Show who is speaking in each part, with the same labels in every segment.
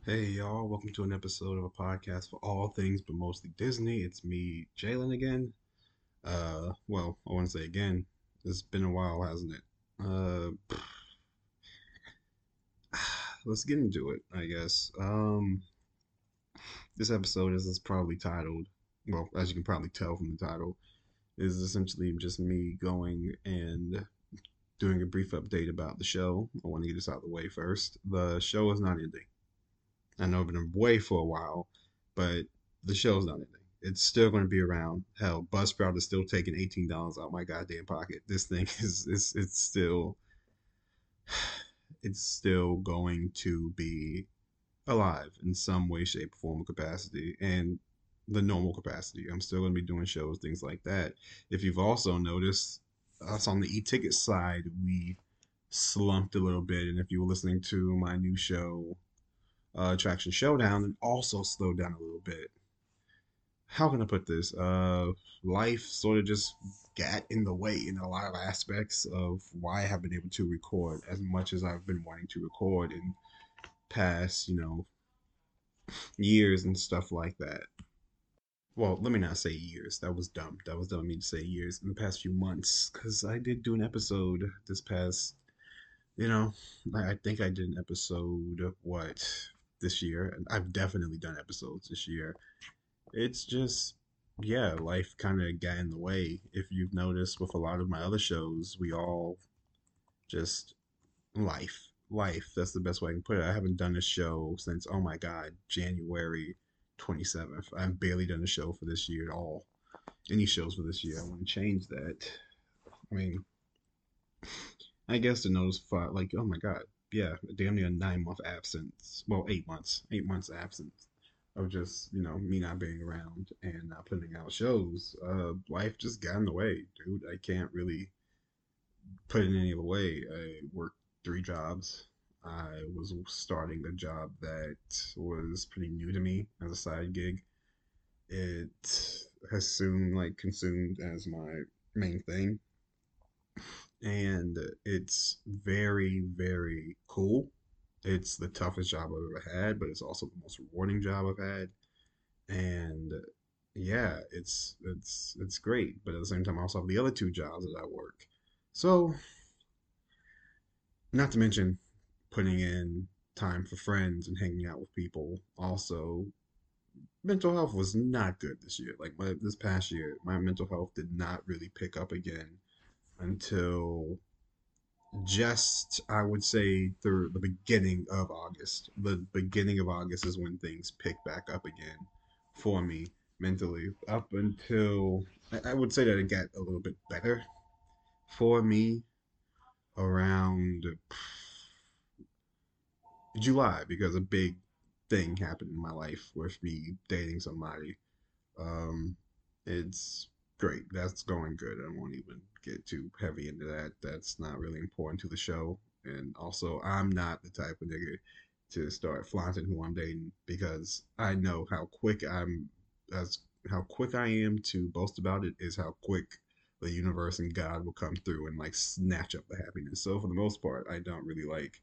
Speaker 1: Hey y'all, welcome to an episode of a podcast for all things but mostly Disney. It's me, Jalen again. I want to say again, it's been a while, hasn't it? Let's get into it, I guess. This episode is probably titled, well, as you can probably tell from the title, is essentially just me going and doing a brief update about the show. I want to get this out of the way first. The show is not ending. I know it's been away for a while, but the show's not ending. It's still going to be around. Hell, Buzzsprout is still taking $18 out of my goddamn pocket. This thing is it's still going to be alive in some way, shape, form, or capacity, and the normal capacity. I'm still going to be doing shows, things like that. If you've also noticed, us on the e-ticket side, we slumped a little bit, and if you were listening to my new show Attraction Showdown, and also slowed down a little bit. How can I put this? Life sort of just got in the way in a lot of aspects of why I have been able to record as much as I've been wanting to record in past, years and stuff like that. Well, let me not say years. That was dumb. That was dumb of me to say years. In the past few months, because I did do an episode this past, you know, I think I did an episode, what, this year. I've definitely done episodes this year. It's just, yeah, life kind of got in the way. If you've noticed with a lot of my other shows, we all just life. That's the best way I can put it. I haven't done a show since, oh my God, January 27th. I've barely done a show for this year at all. Any shows for this year. I want to change that. I mean, I guess to notice, like, oh my God, yeah, damn near 9 month absence. Well, 8 months, 8 months absence of just me not being around and not putting out shows. Life just got in the way, dude. I can't really put it any other way. I worked 3 jobs. I was starting a job that was pretty new to me as a side gig. It has soon like consumed as my main thing, and it's very, very cool. It's the toughest job I've ever had, but it's also the most rewarding job I've had. And yeah, it's great. But at the same time, I also have the other 2 jobs that I work. So, not to mention putting in time for friends and hanging out with people. Also, mental health was not good this year. Like this past year, my mental health did not really pick up again until just I would say through the beginning of August. The beginning of August is when things pick back up again for me mentally. Up until I would say that it got a little bit better for me around July because a big thing happened in my life with me dating somebody. Um, it's great. That's going good. I won't even get too heavy into that. That's not really important to the show. And also, I'm not the type of nigga to start flaunting who I'm dating because I know how quick as how quick I am to boast about it is how quick the universe and God will come through and like snatch up the happiness. So for the most part, I don't really like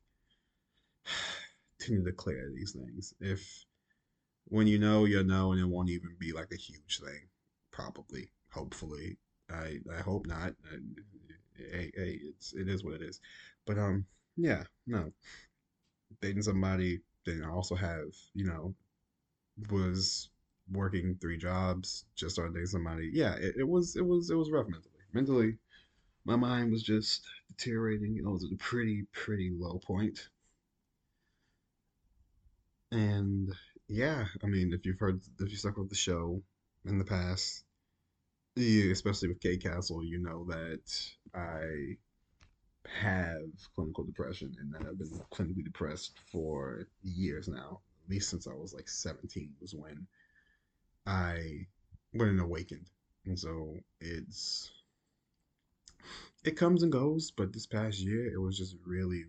Speaker 1: to declare these things. If when you know, and it won't even be like a huge thing. Probably, hopefully. I hope not. Hey, it is what it is. But yeah, no. Dating somebody, then I also have was working 3 jobs, just started dating somebody. Yeah, it was rough mentally. Mentally, my mind was just deteriorating. It was at a pretty low point. And yeah, I mean, if you stuck with the show in the past, yeah, especially with K Castle, you know that I have clinical depression and that I've been clinically depressed for years now. At least since I was like 17 was when I when it awakened. And so it comes and goes, but this past year it was just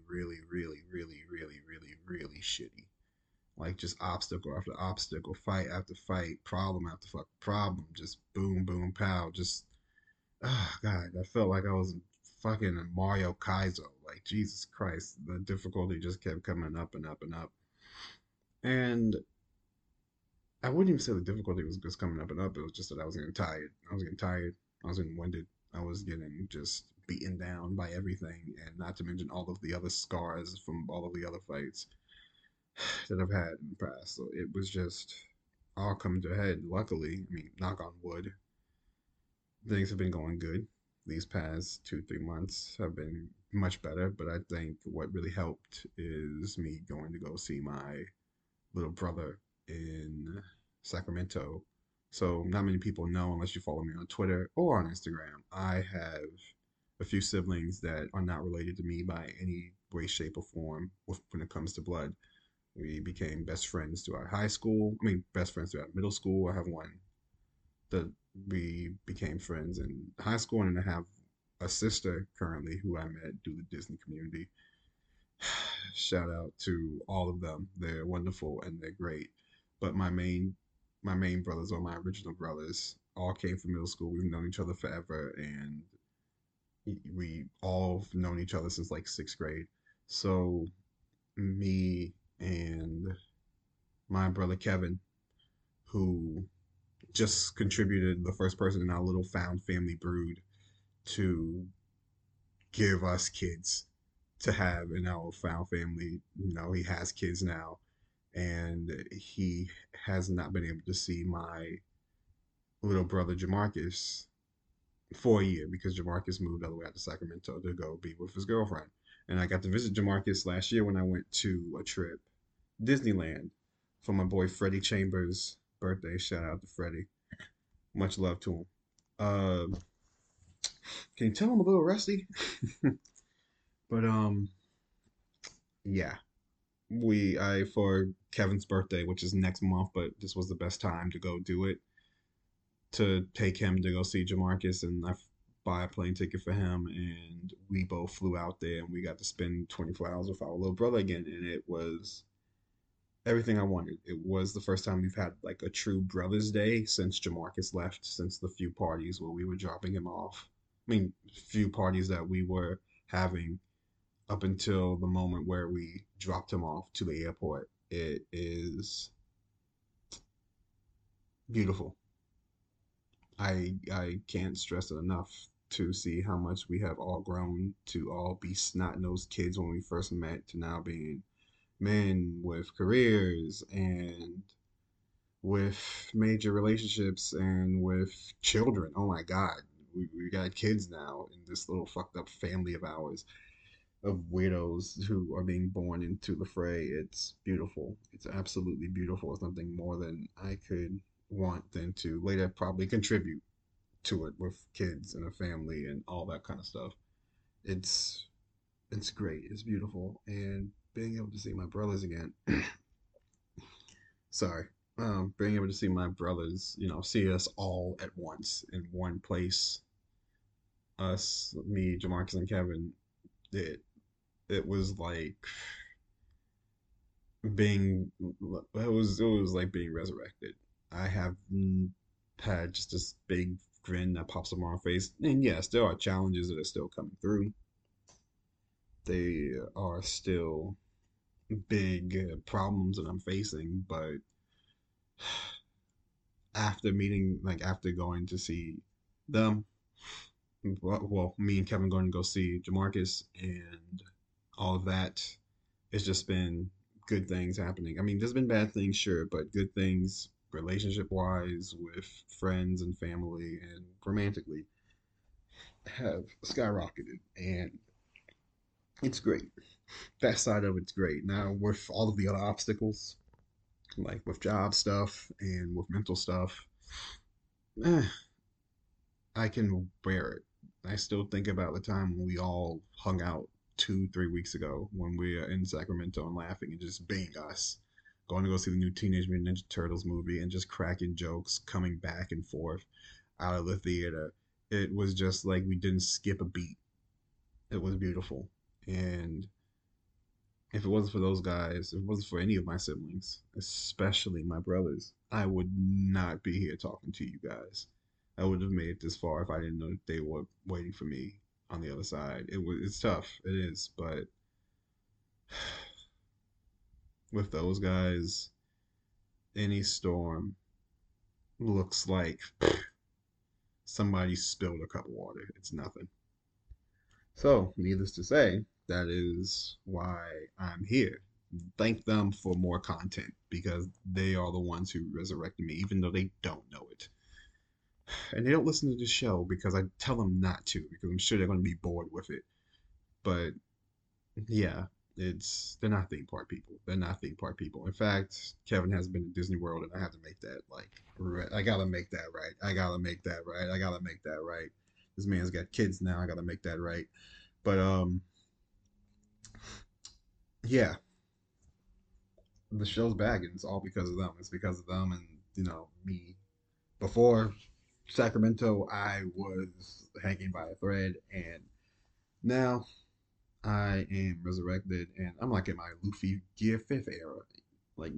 Speaker 1: really shitty. Like just obstacle after obstacle, fight after fight, problem after problem, just boom, boom, pow, just oh God, I felt like I was in fucking Mario Kaizo. Like Jesus Christ, the difficulty just kept coming up and up and up. And I wouldn't even say the difficulty was just coming up and up. It was just that I was getting tired. I was getting tired. I was getting winded. I was getting just beaten down by everything, and not to mention all of the other scars from all of the other fights that I've had in the past. So it was just all coming to a head. Luckily, I mean, knock on wood, things have been going good. These past 2, 3 months have been much better, but I think what really helped is me going to go see my little brother in Sacramento. So not many people know unless you follow me on Twitter or on Instagram. I have a few siblings that are not related to me by any way, shape, or form when it comes to blood. We became best friends throughout high school. I mean, best friends throughout middle school. I have one that we became friends in high school, and I have a sister currently who I met through the Disney community. Shout out to all of them. They're wonderful and they're great. But my main brothers, or my original brothers, all came from middle school. We've known each other forever, and we all have known each other since like sixth grade. So me and my brother Kevin, who just contributed the first person in our little found family brood to give us kids to have in our found family. He has kids now, and he has not been able to see my little brother Jamarcus for a year because Jamarcus moved all the way out to Sacramento to go be with his girlfriend. And I got to visit Jamarcus last year when I went to a trip, Disneyland, for my boy Freddie Chambers' birthday. Shout out to Freddie. Much love to him. Uh, can you tell I'm a little rusty? But yeah, we I for Kevin's birthday, which is next month, but this was the best time to go do it, to take him to go see Jamarcus, and I buy a plane ticket for him, and we both flew out there, and we got to spend 24 hours with our little brother again, and it was everything I wanted. It was the first time we've had like a true Brothers Day since Jamarcus left, since the few parties where we were dropping him off. I mean, few parties that we were having up until the moment where we dropped him off to the airport. It is beautiful. I can't stress it enough to see how much we have all grown to all be snot-nosed kids when we first met to now being men with careers and with major relationships and with children. Oh my God, we got kids now in this little fucked up family of ours, of widows who are being born into the fray. It's beautiful. It's absolutely beautiful. It's nothing more than I could want than to later probably contribute to it with kids and a family and all that kind of stuff. It's it's great. It's beautiful, and being able to see my brothers again. Sorry. Being able to see my brothers, see us all at once in one place, us, me, Jamarcus, and Kevin. It was like it was like being resurrected. I have had just this big grin that pops up on my face, and yes, there are challenges that are still coming through. They are still big problems that I'm facing, but after going to see them, well, me and Kevin going to go see Jamarcus and all of that, it's just been good things happening. I mean, there's been bad things, sure, but good things relationship wise with friends and family and romantically have skyrocketed, and it's great. That side of it's great. Now, with all of the other obstacles, like with job stuff and with mental stuff, eh, I can bear it. I still think about the time when we all hung out 2, 3 weeks ago when we are in Sacramento and laughing and just being us. Going to go see the new Teenage Mutant Ninja Turtles movie and just cracking jokes, coming back and forth out of the theater. It was just like we didn't skip a beat. It was beautiful. And if it wasn't for those guys, if it wasn't for any of my siblings, especially my brothers, I would not be here talking to you guys. I would have made it this far if I didn't know they were waiting for me on the other side. It's tough, it is, but with those guys, any storm looks like somebody spilled a cup of water. It's nothing. So, needless to say, that is why I'm here. Thank them for more content because they are the ones who resurrected me, even though they don't know it. And they don't listen to the show because I tell them not to, because I'm sure they're going to be bored with it. But yeah, it's they're not theme park people. They're not theme park people. In fact, Kevin has been to Disney World, and I have to make that like right. I gotta make that right. I gotta make that right. I gotta make that right. This man's got kids now. I gotta make that right. But yeah, the show's back, and it's all because of them. It's because of them, and me. Before Sacramento, I was hanging by a thread, and now I am resurrected, and I'm like in my Luffy Gear Fifth era. Like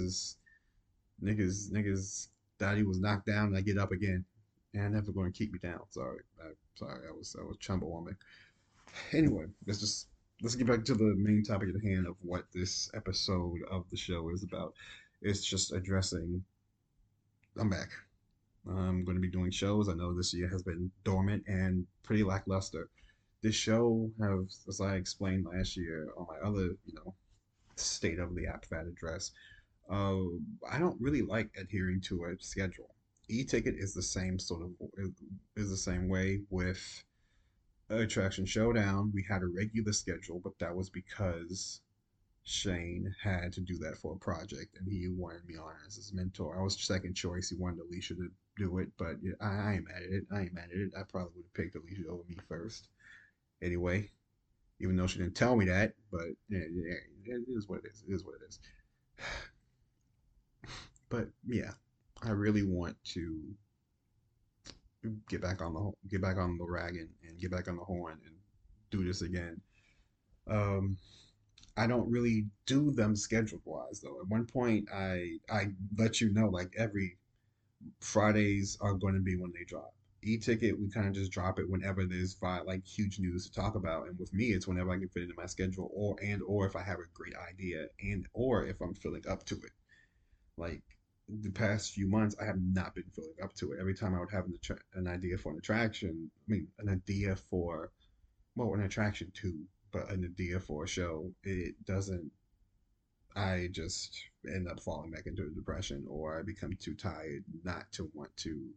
Speaker 1: niggas. Daddy was knocked down, and I get up again, and I'm never going to keep me down. Sorry. I was Chumbawamba. Anyway, let's get back to the main topic at hand of what this episode of the show is about. It's just addressing. I'm back. I'm going to be doing shows. I know this year has been dormant and pretty lackluster. This show has, as I explained last year on my other, state of the app fat address, uh, I don't really like adhering to a schedule. E-ticket is the same sort of is the same way with Attraction Showdown. We had a regular schedule, but that was because Shane had to do that for a project, and he wanted me on as his mentor. I was second choice. He wanted Alicia to do it, but yeah, I ain't mad at it. I ain't mad at it. I probably would have picked Alicia over me first. Anyway, even though she didn't tell me that, but it is what it is. It is what it is. But yeah, I really want to get back on the wagon and get back on the horn and do this again. Um, I don't really do them scheduled wise though. At one point, I let you know like every Fridays are going to be when they drop. E-ticket, we kind of just drop it whenever there's like huge news to talk about, and with me, it's whenever I can fit into my schedule, or if I have a great idea, and or if I'm feeling up to it. Like the past few months, I have not been feeling up to it. Every time I would have an idea for an attraction, I mean, an idea for well, an attraction too, but an idea for a show, it doesn't. I just end up falling back into a depression, or I become too tired not to want to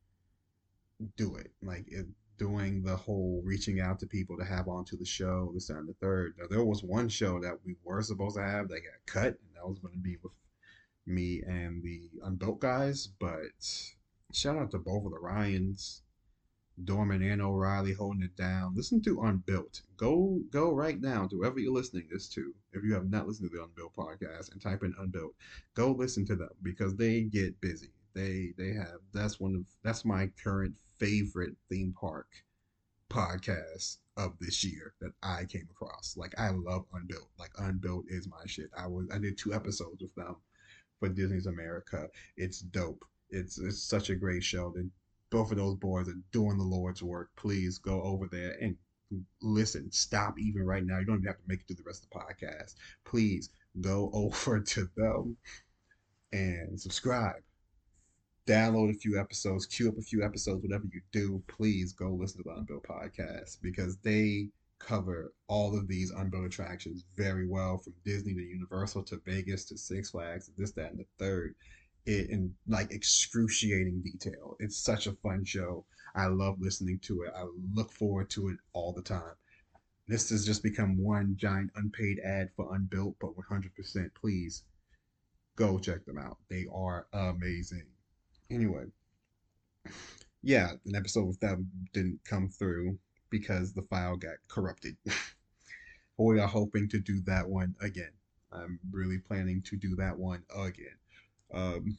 Speaker 1: do it. Doing the whole reaching out to people to have onto the show, this and the third. Now, there was one show that we were supposed to have that got cut, and that was going to be with me and the Unbuilt guys. But shout out to both of the Ryans, Dorman and O'Reilly holding it down. Listen to Unbuilt. Go right now to whoever you're listening this to. If you have not listened to the Unbuilt podcast and type in Unbuilt, go listen to them because they get busy. They have that's my current favorite theme park podcast of this year that I came across. Like I love Unbuilt. Like Unbuilt is my shit. I did 2 episodes with them for Disney's America. It's dope. It's such a great show. That both of those boys are doing the Lord's work. Please go over there and listen. Stop even right now. You don't even have to make it through the rest of the podcast. Please go over to them and subscribe. Download a few episodes, queue up a few episodes, whatever you do, please go listen to the Unbuilt podcast because they cover all of these unbuilt attractions very well, from Disney to Universal to Vegas to Six Flags, this, that, and the third, in like excruciating detail. It's such a fun show. I love listening to it. I look forward to it all the time. This has just become one giant unpaid ad for Unbuilt, but 100%, please go check them out. They are amazing. Anyway, yeah, an episode with them didn't come through because the file got corrupted. We are hoping to do that one again. I'm really planning to do that one again. Um,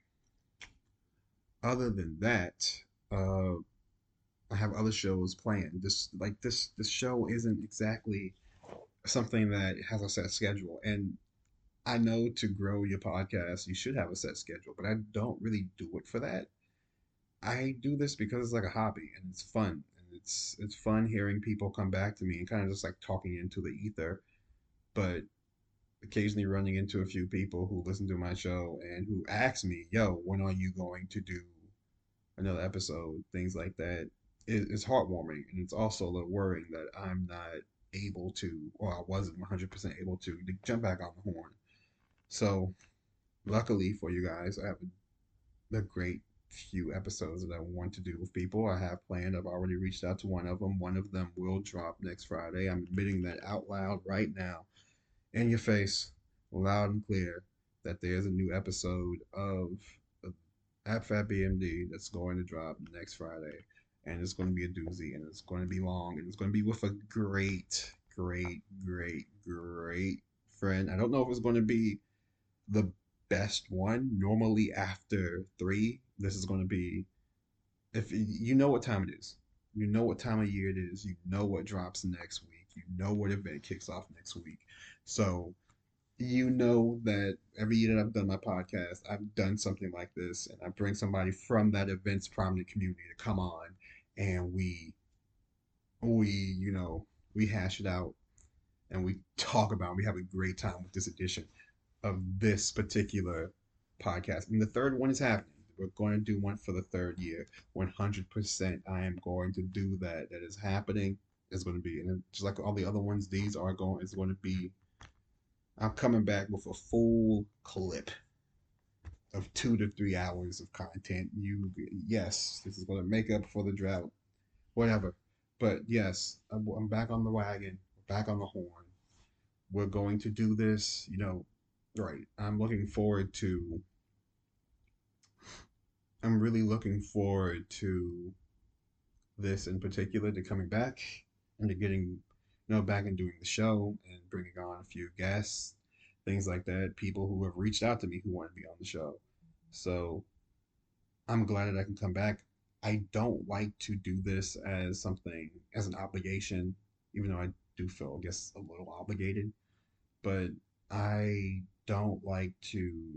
Speaker 1: Other than that, uh, I have other shows planned. This show isn't exactly something that has a set schedule, and I know to grow your podcast, you should have a set schedule, but I don't really do it for that. I do this because it's like a hobby and it's fun. And it's fun hearing people come back to me and kind of just like talking into the ether. But occasionally running into a few people who listen to my show and who ask me, "Yo, when are you going to do another episode?" Things like that. It's heartwarming, and it's also a little worrying that I'm not able to, or I wasn't 100% able to jump back on the horn. So, luckily for you guys, I have a great few episodes that I want to do with people. I have planned. I've already reached out to one of them. One of them will drop next Friday. I'm admitting that out loud right now, in your face, loud and clear, that there's a new episode of AppFat BMD that's going to drop next Friday. And it's going to be a doozy, and it's going to be long, and it's going to be with a great friend. I don't know if it's going to be the best one. Normally, after three, this is going to be, if you know what time it is, you know what time of year it is, you know what drops next week, you know what event kicks off next week. So you know that every year that I've done my podcast, I've done something like this, and I bring somebody from that event's prominent community to come on, and we we hash it out, and we talk about it. We have a great time with this edition of this particular podcast. And the third one is happening. We're going to do one for the third year. 100%. I am going to do that. That is happening. It's going to be, and just like all the other ones, these are going. It's going to be. I'm coming back with a full clip of 2 to 3 hours of content. Yes, this is going to make up for the drought, whatever. But yes, I'm back on the wagon, back on the horn. We're going to do this, right. I'm really looking forward to this in particular, to coming back and to getting, back and doing the show and bringing on a few guests, things like that, people who have reached out to me who want to be on the show. So I'm glad that I can come back. I don't like to do this as something, as an obligation, even though I do feel, I guess, a little obligated, but I don't like to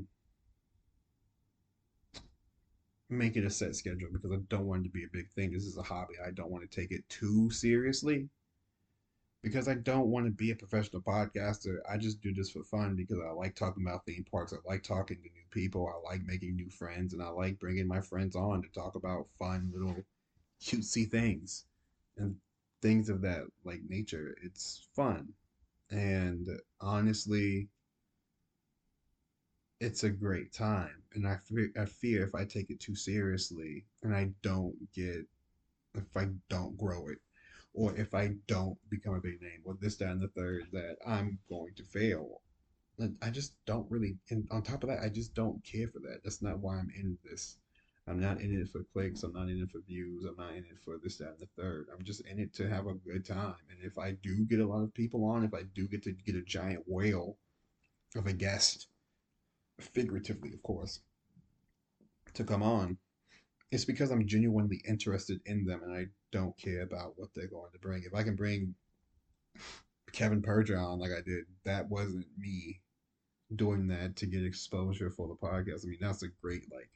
Speaker 1: make it a set schedule because I don't want it to be a big thing. This is a hobby. I don't want to take it too seriously because I don't want to be a professional podcaster. I just do this for fun because I like talking about theme parks. I like talking to new people. I like making new friends, and I like bringing my friends on to talk about fun little cutesy things and things of that like nature. It's fun. And honestly, it's a great time. And I fear if I take it too seriously and if I don't grow it, or if I don't become a big name, or this, that, and the third, that I'm going to fail. And I just don't really, and on top of that, I just don't care for that. That's not why I'm in this. I'm not in it for clicks. I'm not in it for views. I'm not in it for this, that, and the third. I'm just in it to have a good time. And if I do get a lot of people on, if I do get to get a giant whale of a guest, figuratively, of course, to come on, it's because I'm genuinely interested in them and I don't care about what they're going to bring. If I can bring Kevin Perja on like I did, that wasn't me doing that to get exposure for the podcast. I mean, that's a great like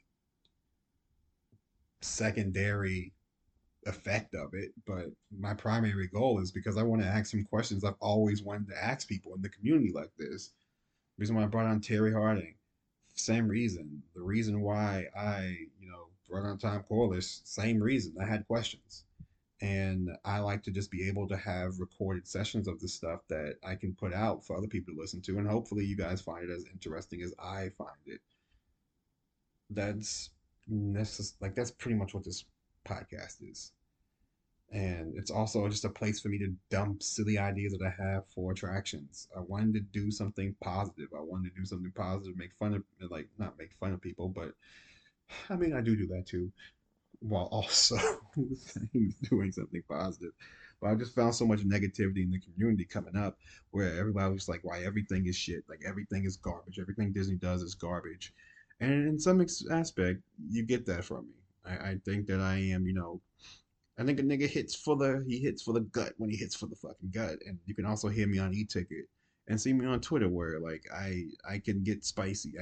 Speaker 1: secondary effect of it, but my primary goal is because I want to ask him questions I've always wanted to ask people in the community like this. The reason why I brought on Terry Harding, same reason. The reason why I, brought on Tom Corliss, same reason. I had questions. And I like to just be able to have recorded sessions of the stuff that I can put out for other people to listen to. And hopefully you guys find it as interesting as I find it. That's that's pretty much what this podcast is. And it's also just a place for me to dump silly ideas that I have for attractions. I wanted to do something positive. I wanted to do something positive, make fun of, like, not make fun of people, but I mean, I do that too, while also doing something positive. But I just found so much negativity in the community coming up where everybody was like, why everything is shit. Like, everything is garbage. Everything Disney does is garbage. And in some aspect, you get that from me. I think that I am, I think a nigga he hits for the gut when he hits for the fucking gut. And you can also hear me on e-ticket and see me on Twitter where like I can get spicy.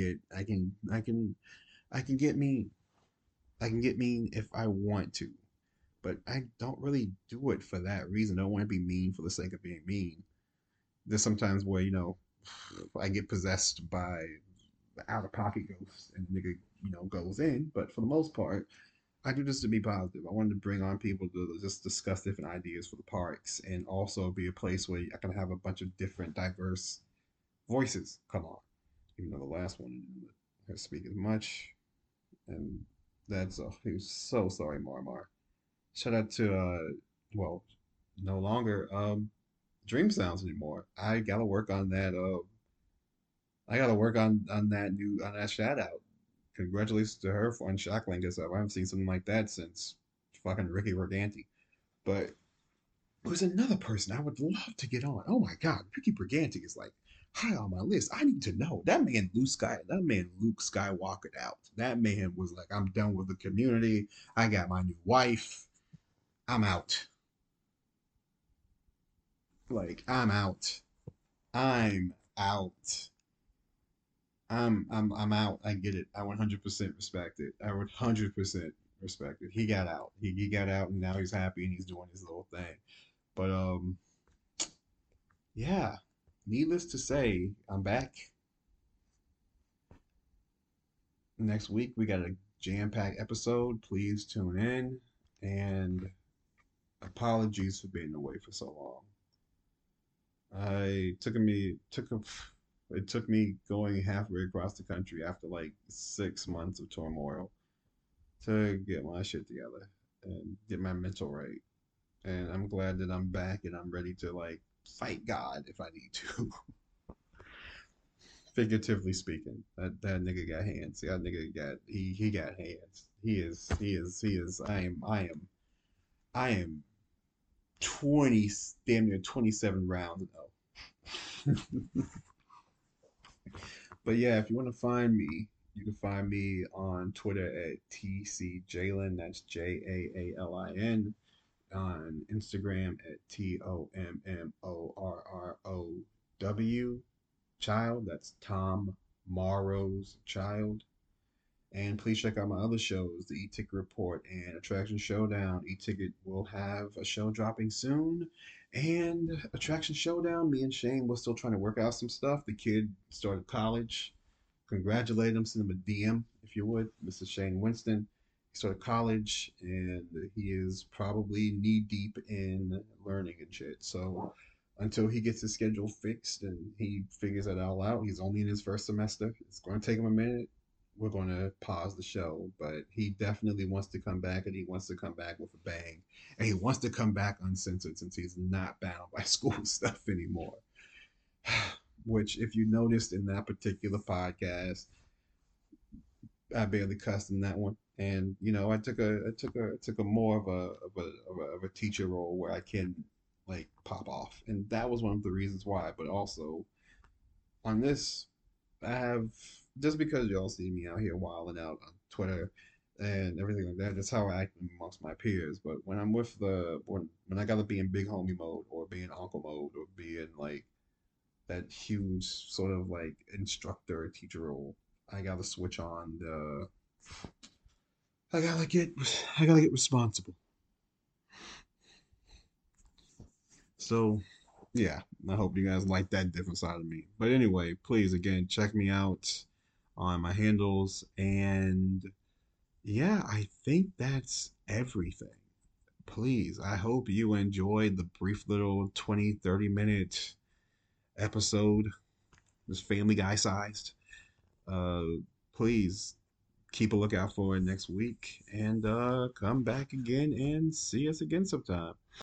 Speaker 1: I can get mean. I can get mean if I want to. But I don't really do it for that reason. I don't want to be mean for the sake of being mean. There's sometimes where, I get possessed by the out of pocket ghost and the nigga, goes in. But for the most part, I do this to be positive. I wanted to bring on people to just discuss different ideas for the parks and also be a place where I can have a bunch of different diverse voices come on. Even though the last one didn't speak as much. And that's he was so sorry, Marmar. Shout out to well, no longer Dream Sounds anymore. I gotta work on that I gotta work on that new on that shout out. Congratulations to her for on Shocklink and stuff. I haven't seen something like that since fucking Ricky Morganti. But there's another person I would love to get on. Oh my God, Ricky Briganti is like high on my list. I need to know that man Luke Skywalkered out. That man was like, I'm done with the community. I got my new wife. I'm out. Like I'm out. I'm out. I'm out. I get it. I 100% respect it. I 100% respect it. He got out. He got out and now he's happy and he's doing his little thing. But yeah. Needless to say, I'm back. Next week we got a jam-packed episode. Please tune in and apologies for being away for so long. I took me took a it took me going halfway across the country after like 6 months of turmoil to get my shit together and get my mental right. And I'm glad that I'm back and I'm ready to like fight God if I need to. Figuratively speaking, that nigga got hands. That nigga got he got hands. He is. I am 20 damn near 27 rounds ago. But yeah, if you want to find me, you can find me on Twitter at TCJaylin. That's JAALIN. On Instagram at TOMMORROW. Child. That's Tom Morrow's Child. And please check out my other shows, the E-Ticket Report and Attraction Showdown. E-Ticket will have a show dropping soon. And Attraction Showdown, me and Shane were still trying to work out some stuff. The kid started college. Congratulate him, send him a DM, if you would, Mr. Shane Winston. He started college and he is probably knee deep in learning and shit. So until he gets his schedule fixed and he figures it all out, he's only in his first semester. It's going to take him a minute. We're going to pause the show, but he definitely wants to come back and he wants to come back with a bang. And he wants to come back uncensored since he's not bound by school stuff anymore. Which, if you noticed in that particular podcast, I barely cussed in that one. And I took a more of a teacher role where I can like pop off, and that was one of the reasons why. But also on this, I have just because y'all see me out here wilding out on Twitter and everything like that. That's how I act amongst my peers. But when I'm with when I gotta be in big homie mode or be in uncle mode or be in like that huge sort of like instructor teacher role, I gotta switch on the. I gotta get I gotta get responsible. So yeah, I hope you guys like that different side of me. But anyway, please again check me out on my handles and yeah, I think that's everything. Please, I hope you enjoyed the brief little 20-30 minute episode. This Family Guy sized. Uh please keep a lookout for it next week and come back again and see us again sometime.